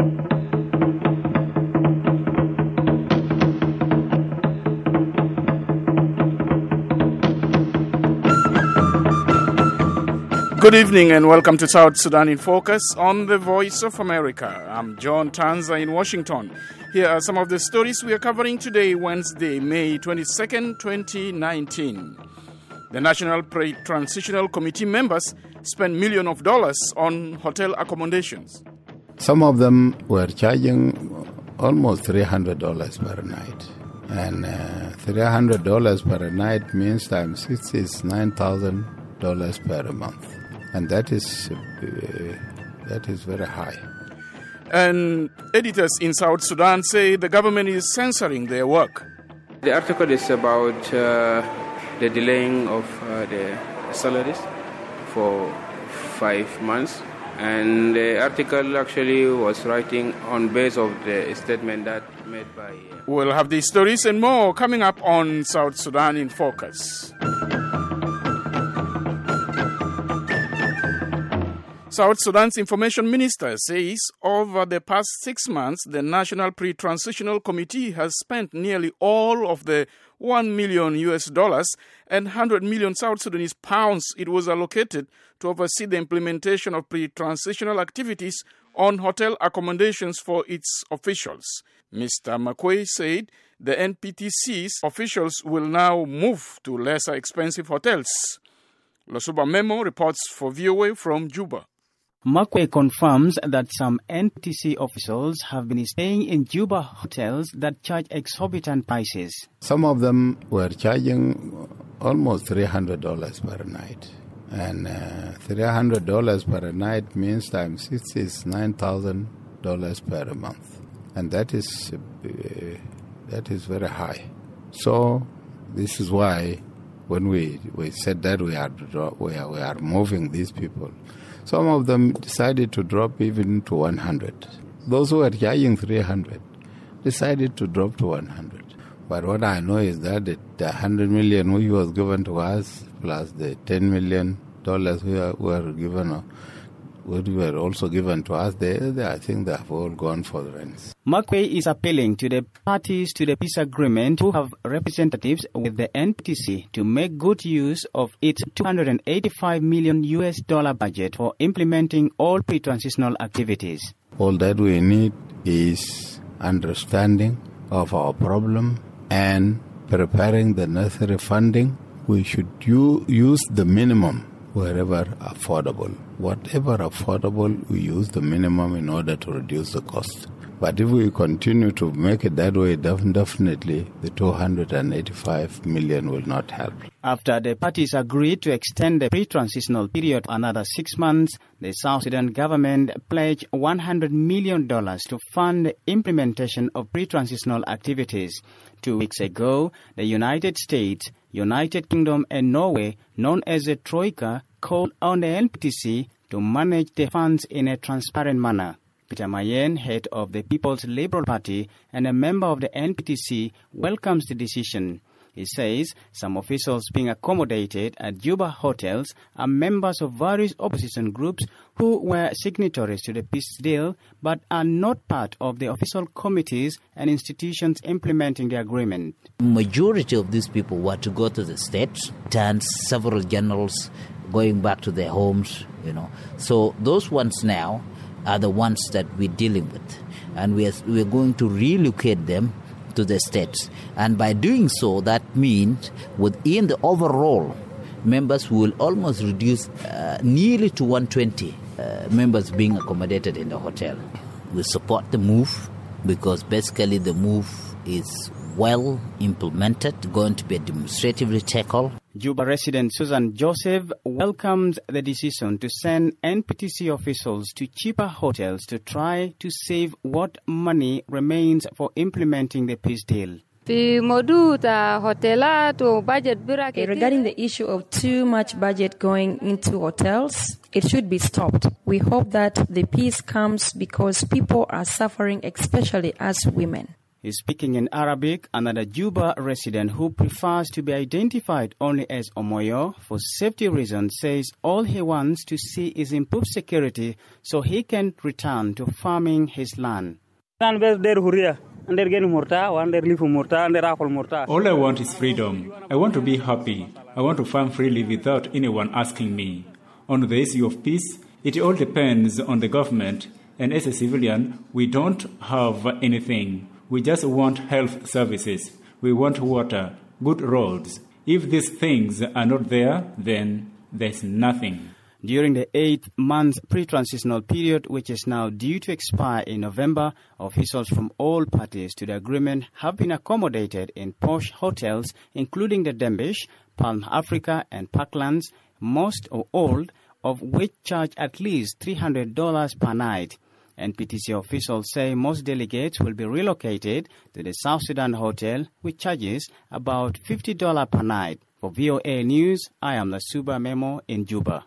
Good evening and welcome to South Sudan in Focus on the Voice of America. I'm John Tanza in Washington. Here are some of the stories we are covering today, Wednesday, May 22nd, 2019. The National Transitional Committee members spent millions of dollars on hotel accommodations. Some of them were charging almost $300 per night. And $300 per night means times 6 is $9,000 per month. And that is very high. And editors in South Sudan say the government is censoring their work. The article is about the delaying of the salaries for 5 months. And the article actually was writing on base of the statement that made by... We'll have these stories and more coming up on South Sudan in Focus. South Sudan's information minister says over the past 6 months, the National Pre-Transitional Committee has spent nearly all of the $1 million and 100 million South Sudanese pounds it was allocated to oversee the implementation of pre-transitional activities on hotel accommodations for its officials. Mr. McQuay said the NPTC's officials will now move to lesser expensive hotels. Losuba Memo reports for VOA from Juba. McQuay confirms that some NPTC officials have been staying in Juba hotels that charge exorbitant prices. Some of them were charging almost $300 per night. And $300 per night means times 6 is $9,000 per month. And that is very high. So this is why when we said that we are moving these people, some of them decided to drop even to 100. Those who were charging 300 decided to drop to 100. But what I know is that the 100 million which was given to us, plus the $10 million were also given to us, I think they have all gone for the rents. McQuay is appealing to the parties to the peace agreement who have representatives with the NPTC to make good use of its $285 million budget for implementing all pre-transitional activities. All that we need is understanding of our problem and preparing the necessary funding. We should use the minimum wherever affordable. Whatever affordable, we use the minimum in order to reduce the cost. But if we continue to make it that way, definitely the $285 million will not help. After the parties agreed to extend the pre-transitional period another 6 months, the South Sudan government pledged $100 million to fund the implementation of pre-transitional activities. 2 weeks ago, the United States, United Kingdom and Norway, known as the Troika, called on the NPTC to manage the funds in a transparent manner. Peter Mayen, head of the People's Liberal Party and a member of the NPTC, welcomes the decision. He says some officials being accommodated at Juba hotels are members of various opposition groups who were signatories to the peace deal but are not part of the official committees and institutions implementing the agreement. Majority of these people were to go to the States, and several generals going back to their homes, So those ones now are the ones that we're dealing with. And we're going to relocate them to the States. And by doing so, that means within the overall, members will almost reduce nearly to 120 members being accommodated in the hotel. We support the move because basically the move is well implemented, going to be demonstratively tackled. Juba resident Susan Joseph welcomes the decision to send NPTC officials to cheaper hotels to try to save what money remains for implementing the peace deal. Regarding the issue of too much budget going into hotels, it should be stopped. We hope that the peace comes because people are suffering, especially as women. Speaking in Arabic, another Juba resident who prefers to be identified only as Omoyo for safety reasons says all he wants to see is improved security so he can return to farming his land. All I want is freedom. I want to be happy. I want to farm freely without anyone asking me. On the issue of peace, it all depends on the government. And as a civilian, we don't have anything. We just want health services. We want water, good roads. If these things are not there, then there's nothing. During the 8-month pre-transitional period, which is now due to expire in November, officials from all parties to the agreement have been accommodated in posh hotels, including the Dembish, Palm Africa, and Parklands, most or all of which charge at least $300 per night. NPTC officials say most delegates will be relocated to the South Sudan hotel, which charges about $50 per night. For VOA News, I am Lasuba Memo in Juba.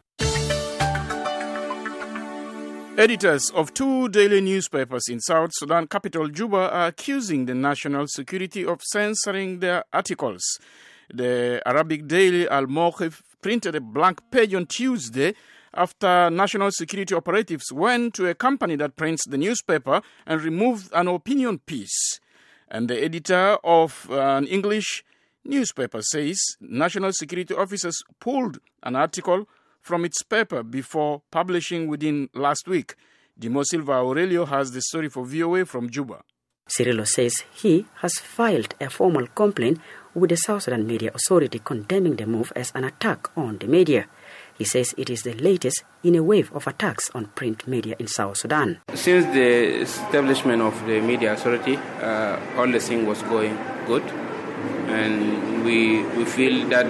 Editors of 2 daily newspapers in South Sudan capital Juba are accusing the national security of censoring their articles. The Arabic daily Al Mawqif printed a blank page on Tuesday after national security operatives went to a company that prints the newspaper and removed an opinion piece. And the editor of an English newspaper says national security officers pulled an article from its paper before publishing within last week. Dimo Silva Aurelio has the story for VOA from Juba. Cirillo says he has filed a formal complaint with the South Sudan Media Authority condemning the move as an attack on the media. He says it is the latest in a wave of attacks on print media in South Sudan. Since the establishment of the Media Authority, all the thing was going good, and we feel that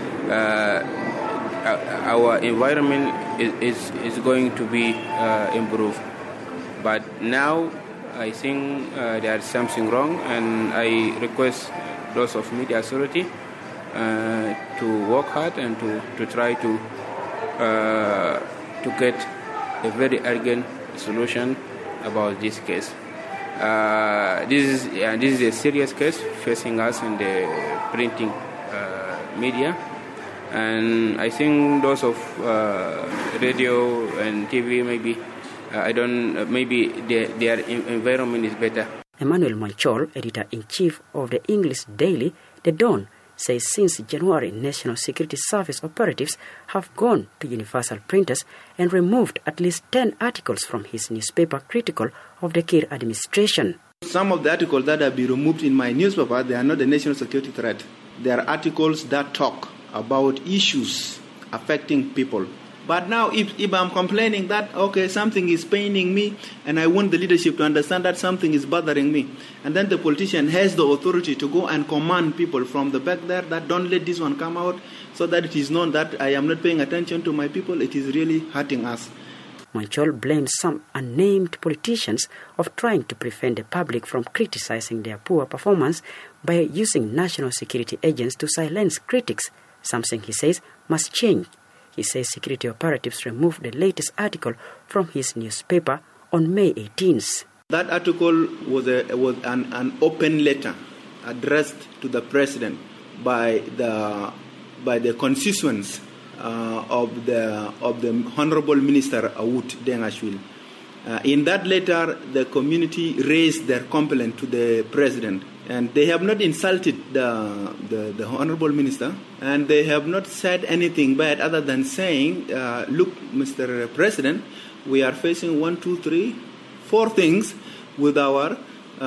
our environment is going to be improved. But now I think there is something wrong, and I request those of Media Authority to work hard and to try to get a very urgent solution about this case. This is a serious case facing us in the printing media, and I think those of radio and TV maybe their environment is better. Emmanuel Manchol, editor-in-chief of the English daily The Dawn, says since January, National Security Service operatives have gone to Universal Printers and removed at least 10 articles from his newspaper critical of the Kiir administration. Some of the articles that have been removed in my newspaper, they are not a national security threat. They are articles that talk about issues affecting people. But now if I'm complaining that, okay, something is paining me and I want the leadership to understand that something is bothering me, and then the politician has the authority to go and command people from the back there that don't let this one come out so that it is known that I am not paying attention to my people, it is really hurting us. Manchol blames some unnamed politicians of trying to prevent the public from criticizing their poor performance by using national security agents to silence critics, something he says must change. He says security operatives removed the latest article from his newspaper on May 18th. That article was an open letter addressed to the president by the constituents of the Honorable Minister Awut Dengashwil. In that letter, the community raised their complaint to the president, and they have not insulted the Honorable Minister, and they have not said anything bad other than saying, look, Mr. President, we are facing 1, 2, 3, 4 things with our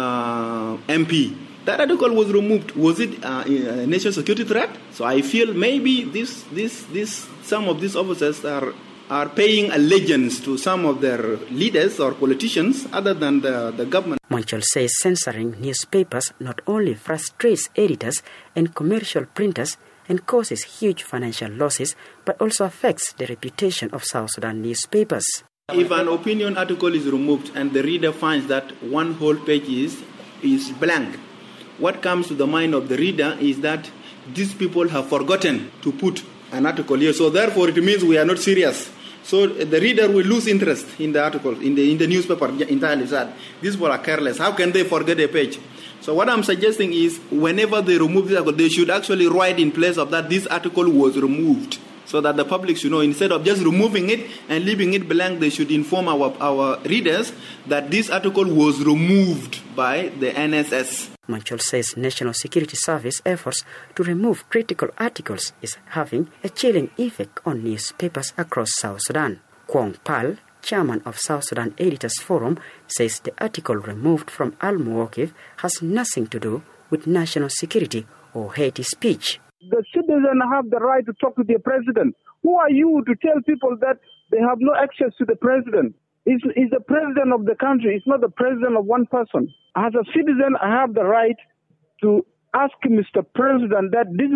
MP. That article was removed. Was it a national security threat? So I feel maybe some of these officers are paying allegiance to some of their leaders or politicians other than the government. Manchol says censoring newspapers not only frustrates editors and commercial printers and causes huge financial losses, but also affects the reputation of South Sudan newspapers. If an opinion article is removed and the reader finds that one whole page is blank, what comes to the mind of the reader is that these people have forgotten to put an article here. So therefore it means we are not serious. So the reader will lose interest in the article, in the newspaper entirely. These people are careless. How can they forget a page? So what I'm suggesting is whenever they remove this article, they should actually write in place of that this article was removed, so that the public should know. Instead of just removing it and leaving it blank, they should inform our readers that this article was removed by the NSS. Manchol says National Security Service efforts to remove critical articles is having a chilling effect on newspapers across South Sudan. Kwong Pal, chairman of South Sudan Editors Forum, says the article removed from Al-Muwaqif has nothing to do with national security or hate speech. The citizens have the right to talk to the president. Who are you to tell people that they have no access to the president? He's the president of the country. It's not the president of one person. As a citizen, I have the right to ask Mr. President that this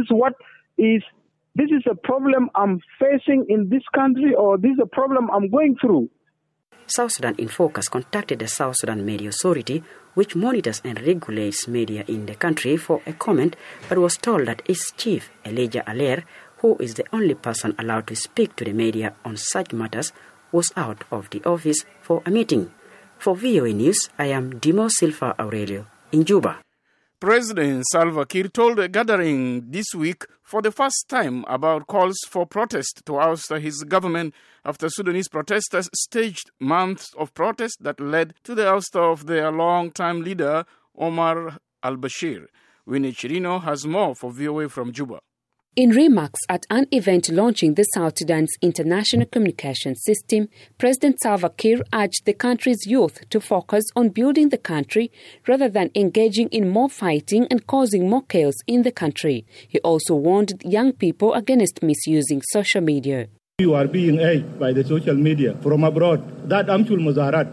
is a problem I'm facing in this country, or this is a problem I'm going through. South Sudan in Focus contacted the South Sudan Media Authority, which monitors and regulates media in the country, for a comment, but was told that its chief, Elijah Aller, who is the only person allowed to speak to the media on such matters, was out of the office for a meeting. For VOA News, I am Dimo Silva Aurelio in Juba. President Salva Kiir told a gathering this week for the first time about calls for protest to oust his government after Sudanese protesters staged months of protest that led to the ouster of their long-time leader, Omar al-Bashir. Winnie Chirino has more for VOA from Juba. In remarks at an event launching the South Sudan's international communication system, President Salva Kiir urged the country's youth to focus on building the country rather than engaging in more fighting and causing more chaos in the country. He also warned young people against misusing social media. You are being aided by the social media from abroad. That Amchul Muzaharat.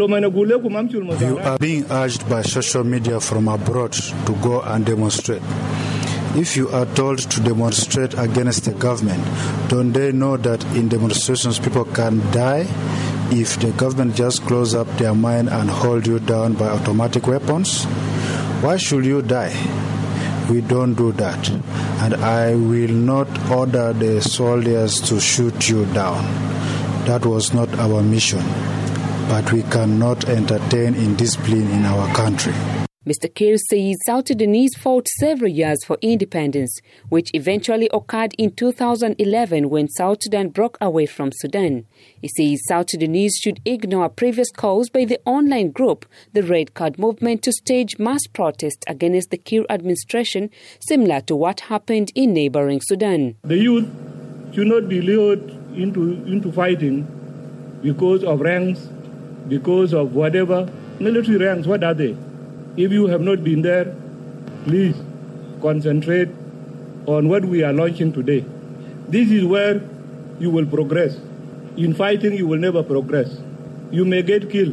You are being urged by social media from abroad to go and demonstrate. If you are told to demonstrate against the government, don't they know that in demonstrations people can die if the government just close up their mind and hold you down by automatic weapons? Why should you die? We don't do that. And I will not order the soldiers to shoot you down. That was not our mission. But we cannot entertain indiscipline in our country. Mr. Kiir says South Sudanese fought several years for independence, which eventually occurred in 2011 when South Sudan broke away from Sudan. He says South Sudanese should ignore previous calls by the online group, the Red Card Movement, to stage mass protests against the Kiir administration, similar to what happened in neighboring Sudan. The youth should not be lured into fighting because of ranks, because of whatever. Military ranks, what are they? If you have not been there, please concentrate on what we are launching today. This is where you will progress. In fighting, you will never progress. You may get killed.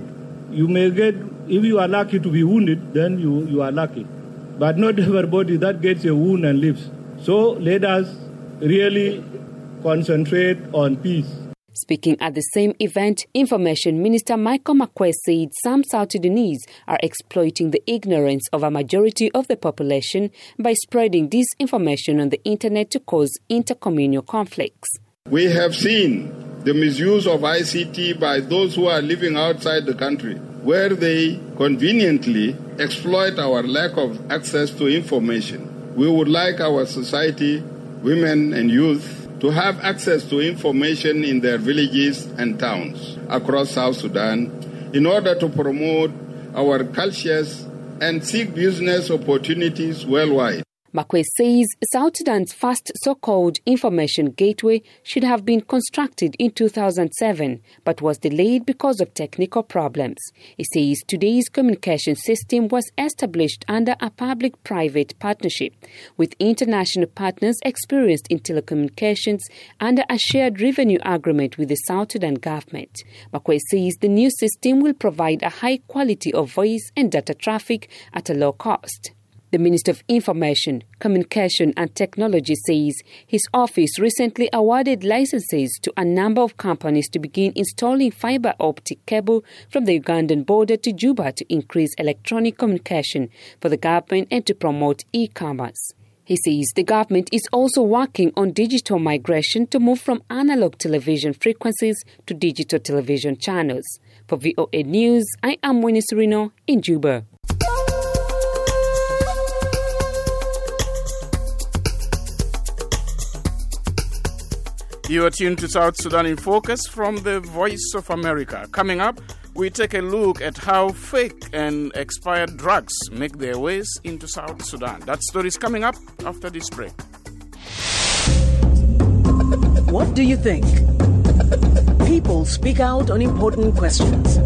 If you are lucky to be wounded, then you are lucky. But not everybody that gets a wound and lives. So let us really concentrate on peace. Speaking at the same event, Information Minister Michael Makwei said some South Sudanese are exploiting the ignorance of a majority of the population by spreading disinformation on the internet to cause intercommunal conflicts. We have seen the misuse of ICT by those who are living outside the country, where they conveniently exploit our lack of access to information. We would like our society, women and youth, to have access to information in their villages and towns across South Sudan in order to promote our cultures and seek business opportunities worldwide. Makwei says South Sudan's first so-called information gateway should have been constructed in 2007, but was delayed because of technical problems. He says today's communication system was established under a public-private partnership with international partners experienced in telecommunications under a shared revenue agreement with the South Sudan government. Makwei says the new system will provide a high quality of voice and data traffic at a low cost. The Minister of Information, Communication and Technology says his office recently awarded licenses to a number of companies to begin installing fiber optic cable from the Ugandan border to Juba to increase electronic communication for the government and to promote e-commerce. He says the government is also working on digital migration to move from analog television frequencies to digital television channels. For VOA News, I am Winnie Serino in Juba. You are tuned to South Sudan in Focus from the Voice of America. Coming up, we take a look at how fake and expired drugs make their ways into South Sudan. That story is coming up after this break. What do you think? People speak out on important questions.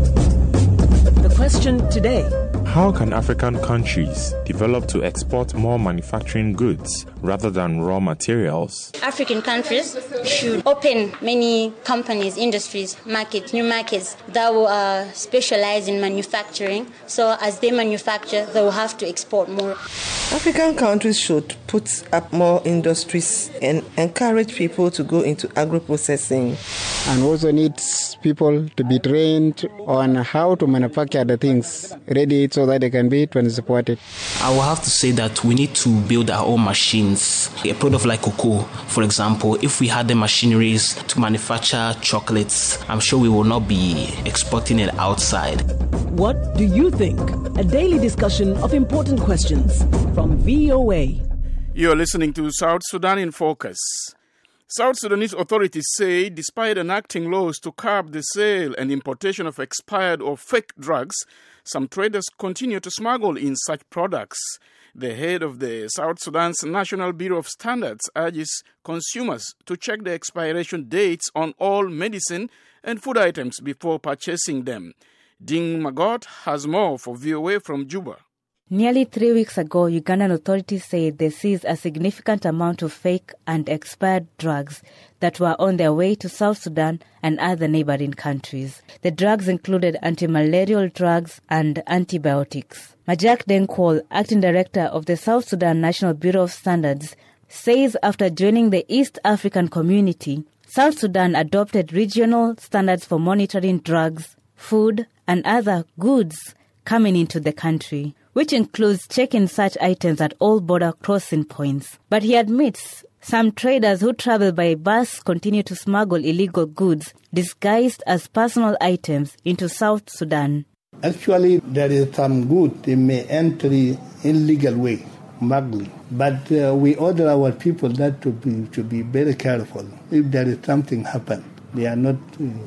The question today: how can African countries develop to export more manufacturing goods rather than raw materials? African countries should open many companies, industries, markets, new markets that will specialize in manufacturing. So as they manufacture, they will have to export more. African countries should put up more industries and encourage people to go into agro-processing. And also needs people to be trained on how to manufacture the things ready so that they can be transported. I will have to say that we need to build our own machines. A product like cocoa, for example, if we had the machineries to manufacture chocolates, I'm sure we will not be exporting it outside. What do you think? A daily discussion of important questions from VOA. You're listening to South Sudan in Focus. South Sudanese authorities say despite enacting laws to curb the sale and importation of expired or fake drugs, some traders continue to smuggle in such products. The head of the South Sudan's National Bureau of Standards urges consumers to check the expiration dates on all medicine and food items before purchasing them. Ding Magot has more for VOA from Juba. Nearly 3 weeks ago, Ugandan authorities said they seized a significant amount of fake and expired drugs that were on their way to South Sudan and other neighboring countries. The drugs included anti-malarial drugs and antibiotics. Majak Denkwol, acting director of the South Sudan National Bureau of Standards, says after joining the East African community, South Sudan adopted regional standards for monitoring drugs, food, and other goods coming into the country, which includes checking such items at all border crossing points. But he admits some traders who travel by bus continue to smuggle illegal goods disguised as personal items into South Sudan. Actually, there is some good they may enter the illegal way, smuggling. But we order our people that to be very careful. If there is something happen, they are not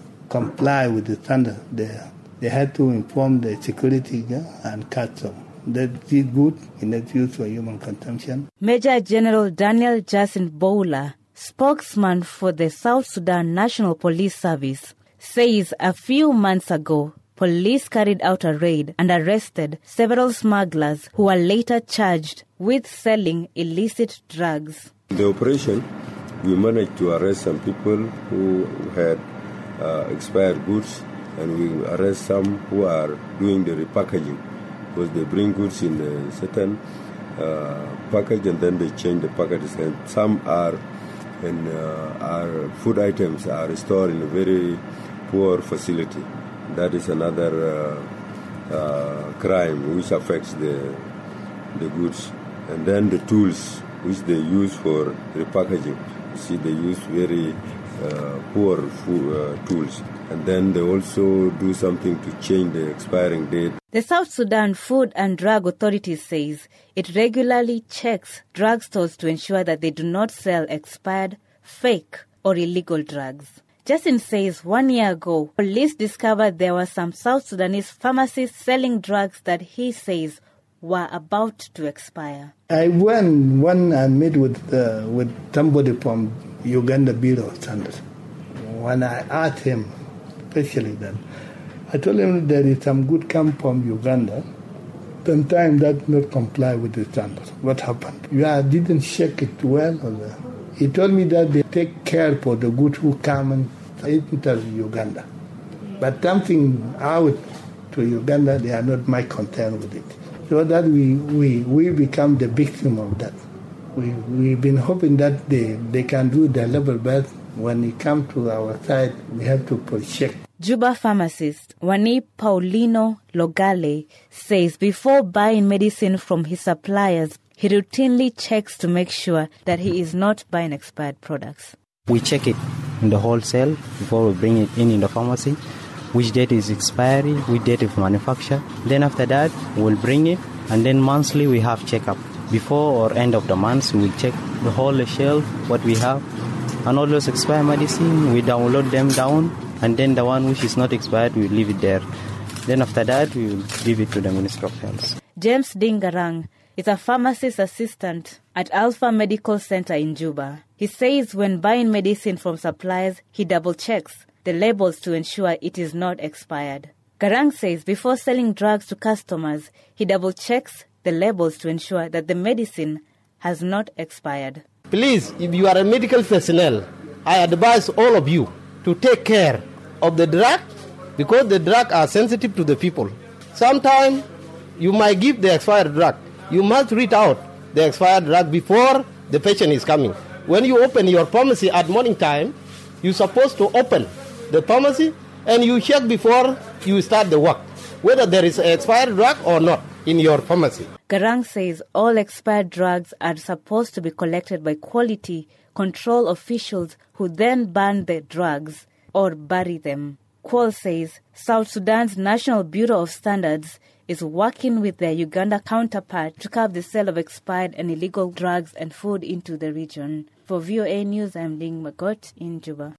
comply with the standard. They had to inform the security and catch them. That is good in that use for human consumption. Major General Daniel Jacinth Bowler, spokesman for the South Sudan National Police Service, says a few months ago, police carried out a raid and arrested several smugglers who were later charged with selling illicit drugs. In the operation, we managed to arrest some people who had expired goods, and we arrest some who are doing the repackaging, because they bring goods in a certain package and then they change the packages, and some are in our food items are stored in a very poor facility. That is another crime which affects the goods. And then the tools which they use for repackaging, you see they use very poor tools. And then they also do something to change the expiring date. The South Sudan Food and Drug Authority says it regularly checks drugstores to ensure that they do not sell expired, fake, or illegal drugs. Justin says 1 year ago, police discovered there were some South Sudanese pharmacies selling drugs that he says were about to expire. I went and met with somebody from Uganda Bureau of Standards. When I asked him, especially that, I told him there is some good come from Uganda. Sometimes that not comply with the standards. What happened? I didn't check it well. He told me that they take care for the good who come and enter Uganda. But something out to Uganda, they are not my concern with it. So that we become the victim of that. We've been hoping that they can do their level best. When it comes to our side, we have to protect. Juba pharmacist Wani Paulino Logale says before buying medicine from his suppliers, he routinely checks to make sure that he is not buying expired products. We check it in the wholesale before we bring it in the pharmacy, which date is expiry, which date of manufacture. Then after that, we'll bring it, and then monthly we have checkup. Before or end of the month, we will check the whole shelf, what we have, and all those expired medicine, we download them down, and then the one which is not expired, we leave it there. Then after that, we will give it to the Ministry of Health. James Dingarang is a pharmacist assistant at Alpha Medical Center in Juba. He says when buying medicine from suppliers, he double-checks the labels to ensure it is not expired. Garang says before selling drugs to customers, he double-checks the labels to ensure that the medicine has not expired. Please, if you are a medical personnel, I advise all of you to take care of the drug because the drugs are sensitive to the people. Sometimes you might give the expired drug. You must read out the expired drug before the patient is coming. When you open your pharmacy at morning time, you're supposed to open the pharmacy and you check before you start the work whether there is an expired drug or not in your pharmacy. Garang says all expired drugs are supposed to be collected by quality control officials who then ban the drugs or bury them. Kwal says South Sudan's National Bureau of Standards is working with their Uganda counterpart to curb the sale of expired and illegal drugs and food into the region. For VOA News, I'm Ling Magot in Juba.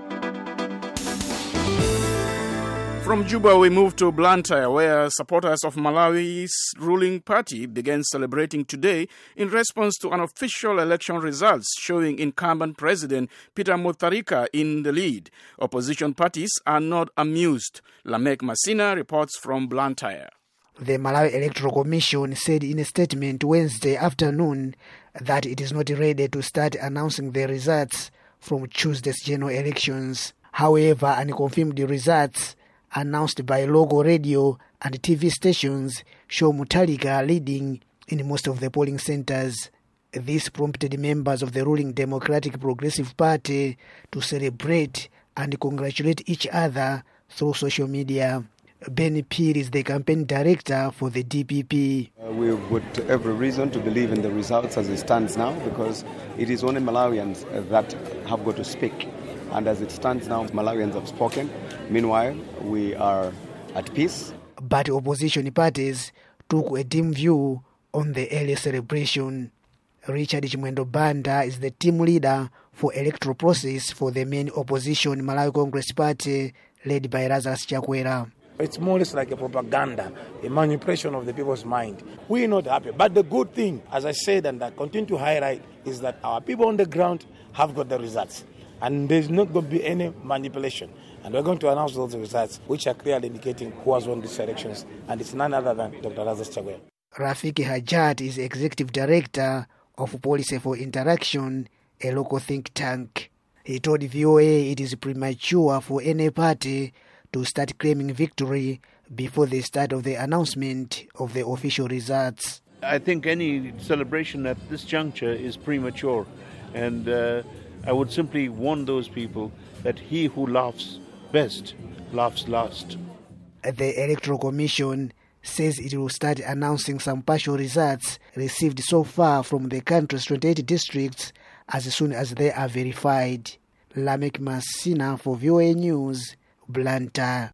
From Juba, we move to Blantyre, where supporters of Malawi's ruling party began celebrating today in response to unofficial election results showing incumbent President Peter Mutharika in the lead. Opposition parties are not amused. Lamek Masina reports from Blantyre. The Malawi Electoral Commission said in a statement Wednesday afternoon that it is not ready to start announcing the results from Tuesday's general elections. However, unconfirmed results announced by local radio and TV stations show Mutharika leading in most of the polling centers. This prompted members of the ruling Democratic Progressive Party to celebrate and congratulate each other through social media. Ben Peer is the campaign director for the DPP. We would have every reason to believe in the results as it stands now because it is only Malawians that have got to speak. And as it stands now, Malawians have spoken. Meanwhile, we are at peace. But opposition parties took a dim view on the early celebration. Richard Chimwendo Banda is the team leader for electoral process for the main opposition Malawi Congress Party led by Lazarus Chakwera. It's more or less like a propaganda, a manipulation of the people's mind. We're not happy. But the good thing, as I said and I continue to highlight, is that our people on the ground have got the results. And there's not going to be any manipulation. And we're going to announce those results, which are clearly indicating who has won these elections. And it's none other than Dr. Lazarus Chakwera. Rafiki Hajat is Executive Director of Policy for Interaction, a local think tank. He told VOA it is premature for any party to start claiming victory before the start of the announcement of the official results. I think any celebration at this juncture is premature. And I would simply warn those people that he who laughs best laughs last. The Electoral Commission says it will start announcing some partial results received so far from the country's 28 districts as soon as they are verified. Lamek Masina for VOA News, Blantyre.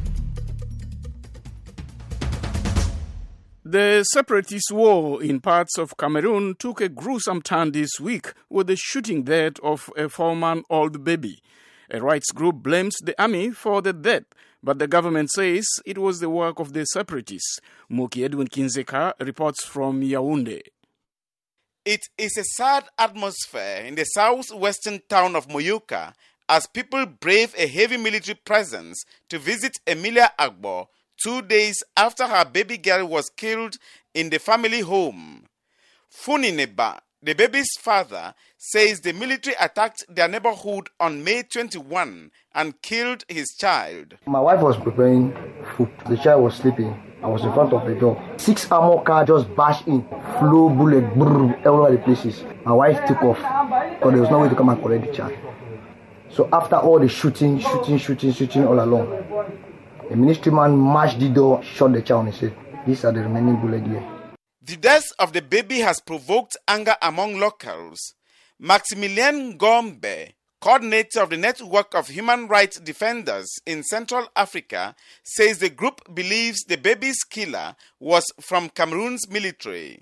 The separatist war in parts of Cameroon took a gruesome turn this week with the shooting death of a 4-month-old baby. A rights group blames the army for the death, but the government says it was the work of the separatists. Muki Edwin Kinzeka reports from Yaoundé. It is a sad atmosphere in the southwestern town of Moyuka as people brave a heavy military presence to visit Emilia Agbo 2 days after her baby girl was killed in the family home. Funineba, the baby's father, says the military attacked their neighborhood on May 21 and killed his child. My wife was preparing food. The child was sleeping. I was in front of the door. 6 armor cars just bashed in, flew bullet, brrr, all over the places. My wife took off because there was no way to come and collect the child. So after all the shooting all along, the ministry man mashed the door, shot the child and said, "These are the remaining bullets here." The death of the baby has provoked anger among locals. Maximilien Gombe, coordinator of the Network of Human Rights Defenders in Central Africa, says the group believes the baby's killer was from Cameroon's military.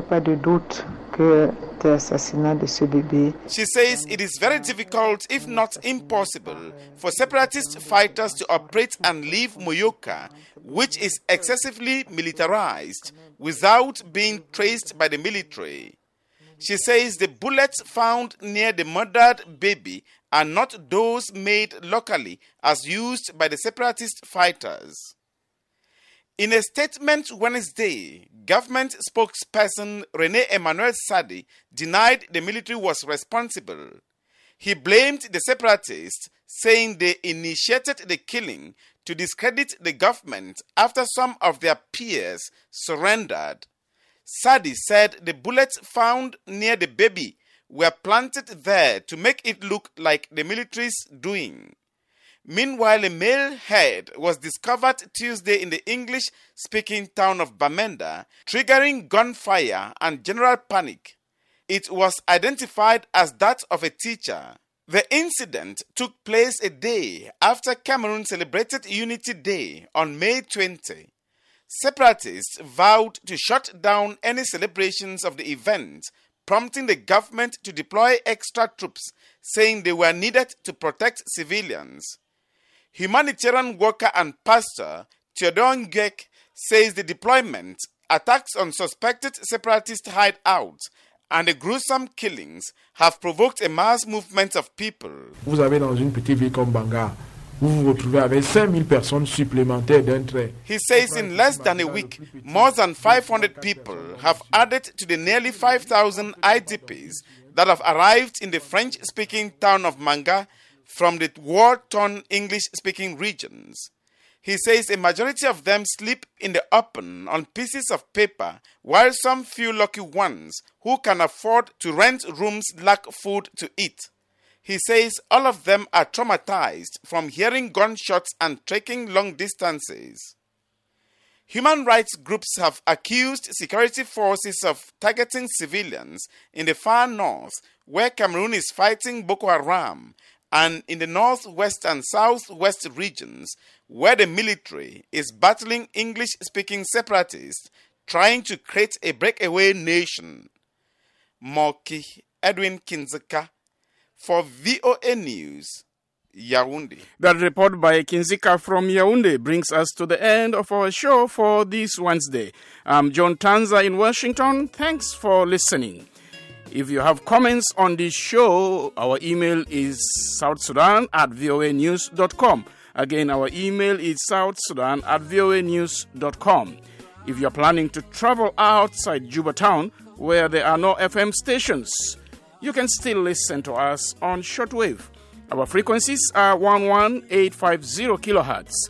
She says it is very difficult, if not impossible, for separatist fighters to operate and leave Moyoka, which is excessively militarized, without being traced by the military. She says the bullets found near the murdered baby are not those made locally as used by the separatist fighters. In a statement Wednesday, government spokesperson René Emmanuel Sadi denied the military was responsible. He blamed the separatists, saying they initiated the killing to discredit the government after some of their peers surrendered. Sadi said the bullets found near the baby were planted there to make it look like the military's doing. Meanwhile, a male head was discovered Tuesday in the English-speaking town of Bamenda, triggering gunfire and general panic. It was identified as that of a teacher. The incident took place a day after Cameroon celebrated Unity Day on May 20. Separatists vowed to shut down any celebrations of the event, prompting the government to deploy extra troops, saying they were needed to protect civilians. Humanitarian worker and pastor Theodore Nguek says the deployment, attacks on suspected separatist hideouts, and the gruesome killings have provoked a mass movement of people. Vous avez dans une petite ville comme Banga, vous vous retrouvez avec 5000 personnes supplémentaires d'un trait. He says in less than a week, more than 500 people have added to the nearly 5,000 IDPs that have arrived in the French-speaking town of Manga from the war-torn English-speaking regions. He says a majority of them sleep in the open on pieces of paper, while some few lucky ones who can afford to rent rooms lack food to eat. He says all of them are traumatized from hearing gunshots and trekking long distances. Human rights groups have accused security forces of targeting civilians in the far north, where Cameroon is fighting Boko Haram, and in the northwest and southwest regions, where the military is battling English-speaking separatists trying to create a breakaway nation. Moki Edwin Kinzeka for VOA News, Yaoundé. That report by Kinzika from Yaoundé brings us to the end of our show for this Wednesday. I'm John Tanza in Washington. Thanks for listening. If you have comments on this show, our email is southsudan@voanews.com. Again, our email is southsudan@voanews.com. If you're planning to travel outside Juba town, where there are no FM stations, you can still listen to us on shortwave. Our frequencies are 11850 kilohertz,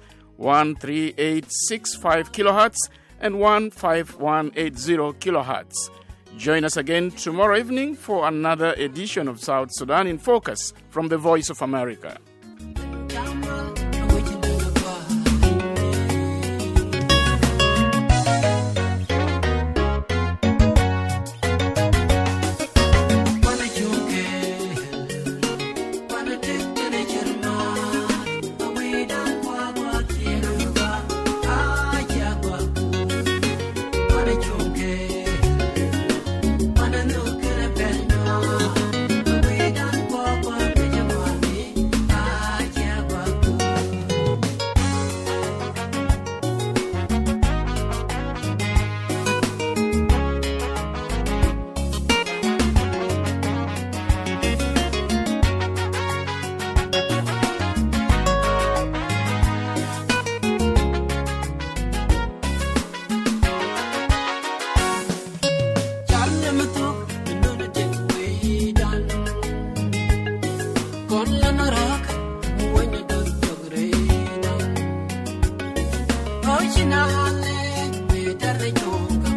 13865 kilohertz, and 15180 kilohertz. Join us again tomorrow evening for another edition of South Sudan in Focus from the Voice of America. Original, better than you.